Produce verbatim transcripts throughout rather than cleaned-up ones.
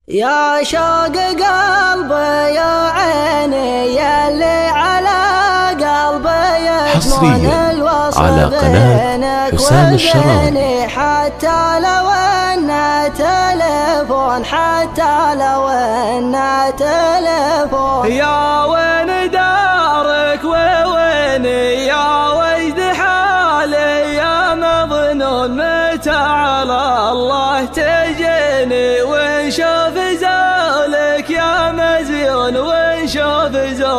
يا شوق قلبي يا عيني يلي على قلبي يضمن الوصل على قناة بينك حسام الشراوي، وبيني حتى لو ان تلفون حتى لو ان تلفون. يا وين دارك ووين يا وجد حالي يا مظنون متى على الله تجيني ونشوف زولك يا مزيون ونشوف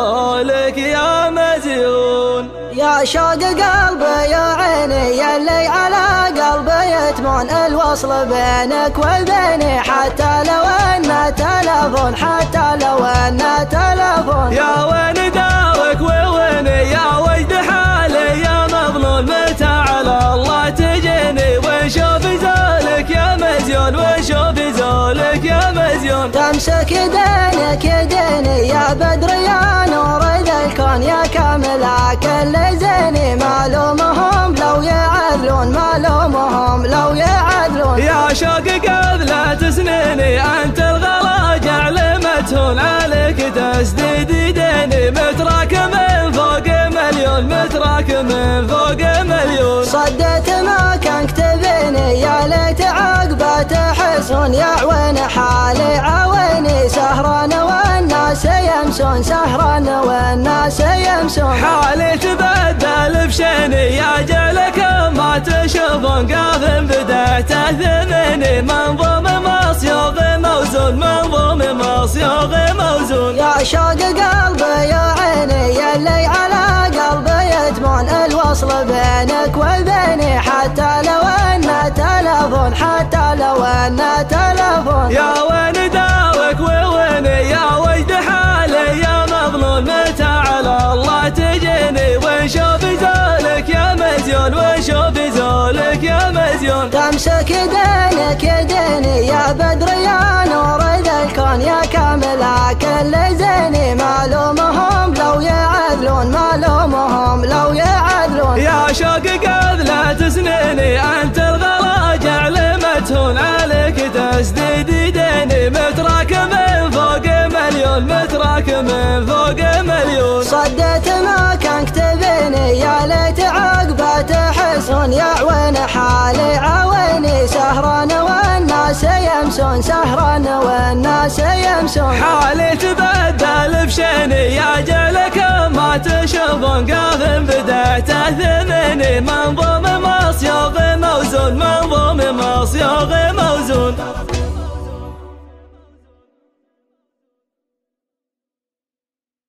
زولك يا مزيون. يا شوق قلبي يا عيني يلي على قلبي يتمون الوصل بينك وبيني حتى لو ان تلفون حتى لو ان تلفون. يا وين دارك ووين يا وجد حالي يا مظلوم متى على الله تجيني ونشوف زولك يا مزيون ونشوف زولك يا مزيون. تمسك يدينك يديني يا بدر يا نور ذا الكون يا كامل كل زيني معلومهم لو يعدلون معلومهم لو يعدلون. يا شوق قبلة سنيني انت الغلا جعل متهون عليك تسديد يديني متراك من فوق مليون متراك من فوق مليون. صدت ما كان كتبيني يا ليت عقبه تحسون يا عوين حالي عويني سهران والناس يمسون سهران والناس يمسون. حالي تبدل بشيني يا جعلك ما تشوفون قاف بدأت ثمني منظوم مصيوغ موزون منظوم مصيوغ موزون. يا شوق قلبي يا عيني يلي على قلبي يتمون الوصل بينك وبيني حتى لو ان تلفون حتى لو ان تلفون. يا وين دارك ووين يا وجد حالي يا مظلوم متى على الله تجيني ونشوف زولك يا مزيون ونشوف زولك يا مزيون. تمسك يدينك يديني يا بدر يا نور ذا الكون يا كامل كل زيني معلومهم لو يعدلون معلومهم لو يعدلون. يا شوق قبلة سنيني انت الغلا جعل متهون عليك تسديد يديني متراك من فوق مليون متراك من فوق مليون. صدت ما كان كتبيني يا ليت عقبه تحسون يا عوين حالي عويني سهران والناس يمسون سهران والناس يمسون. حالي تبدل بشيني يا جعلك ما تشوفون قاف بدأت ثمني منظوم مصيوغ موزون منظوم مصيوغ موزون.